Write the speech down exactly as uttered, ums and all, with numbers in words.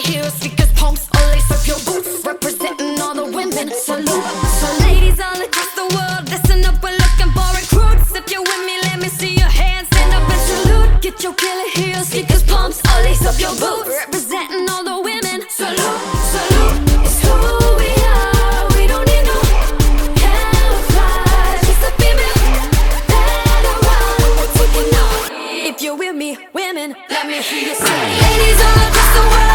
heels, sneakers, pumps, all lace up your boots, representing all the women. Salute. So ladies all across the world, listen up, we're looking for recruits. If you're with me, let me see your hands, stand up and salute. Get your killer heels, sneakers, pumps, all lace up your boots, representing all the women. Salute, salute. It's who we are. We don't need no camouflage. Just a female better run. We're taking off. If you're with me, women, let me hear you say. Ladies all across the world.